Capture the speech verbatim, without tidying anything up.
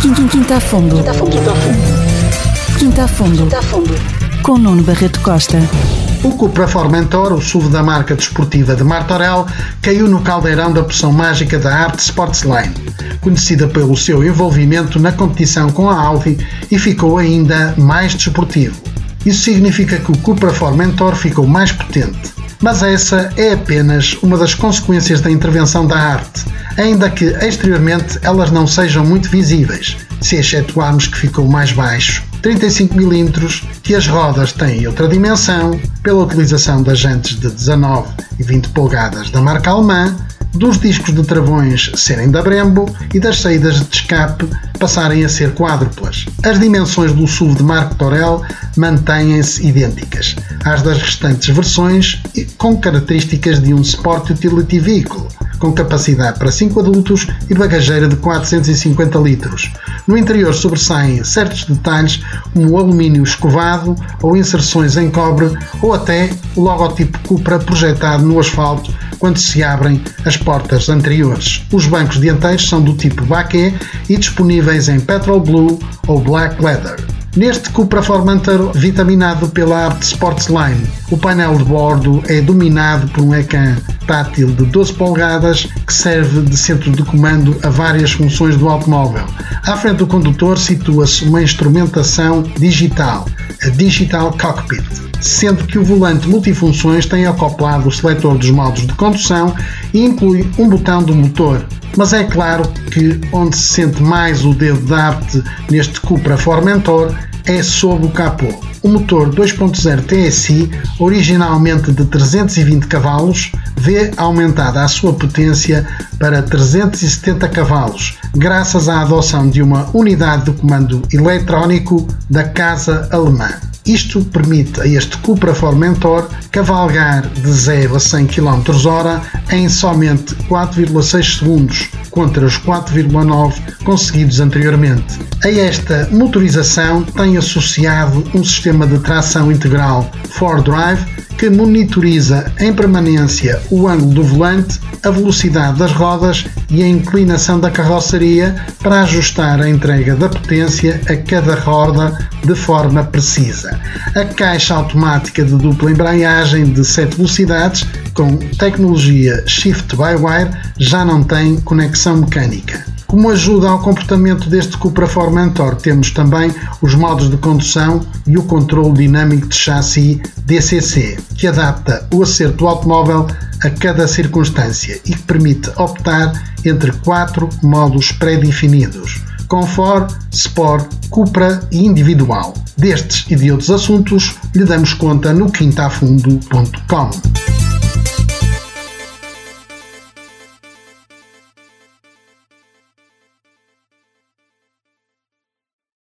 Quinta a Fundo. Quinta a Fundo. Com Nuno Barreto Costa. O Cupra Formentor, o S U V da marca desportiva de Martorell, caiu no caldeirão da poção mágica da Abt Sportsline, conhecida pelo seu envolvimento na competição com a Audi, e ficou ainda mais desportivo. Isso significa que o Cupra Formentor ficou mais potente. Mas essa é apenas uma das consequências da intervenção da Abt, ainda que exteriormente elas não sejam muito visíveis, se excetuarmos que ficou mais baixo, trinta e cinco milímetros, que as rodas têm outra dimensão, pela utilização das jantes de dezanove e vinte polegadas da marca alemã, dos discos de travões serem da Brembo e das saídas de escape passarem a ser quádruplas. As dimensões do S U V de Martorell mantêm-se idênticas às das restantes versões, com características de um Sport Utility Vehicle, com capacidade para cinco adultos e bagageira de quatrocentos e cinquenta litros. No interior sobressaem certos detalhes como o alumínio escovado ou inserções em cobre, ou até o logotipo Cupra projetado no asfalto quando se abrem as portas anteriores. Os bancos dianteiros são do tipo baquet e disponíveis em Petrol Blue ou Black Leather. Neste Cupra Formentor vitaminado pela Abt Sportsline, o painel de bordo é dominado por um ecrã tátil de doze polegadas que serve de centro de comando a várias funções do automóvel. À frente do condutor situa-se uma instrumentação digital, a Digital Cockpit, sendo que o volante multifunções tem acoplado o seletor dos modos de condução e inclui um botão do motor. Mas é claro que onde se sente mais o dedo da Abt neste Cupra Formentor é sob o capô. O motor dois ponto zero T S I, originalmente de trezentos e vinte cavalos, vê aumentada a sua potência para trezentos e setenta cavalos, graças à adoção de uma unidade de comando eletrónico da casa alemã. Isto permite a este Cupra Formentor cavalgar de zero a cem quilómetros por hora em somente quatro vírgula seis segundos, contra os quatro vírgula nove conseguidos anteriormente. A esta motorização tem associado um sistema de tração integral four drive que monitoriza em permanência o ângulo do volante, a velocidade das rodas e a inclinação da carroceria para ajustar a entrega da potência a cada roda de forma precisa. A caixa automática de dupla embreagem de sete velocidades com tecnologia Shift-by-Wire já não tem conexão mecânica. Como ajuda ao comportamento deste Cupra Formentor, temos também os modos de condução e o controle dinâmico de chassi D C C, que adapta o acerto do automóvel a cada circunstância e que permite optar entre quatro modos pré-definidos: Comfort, Sport, Cupra e Individual. Destes e de outros assuntos lhe damos conta no quinta a fundo ponto com.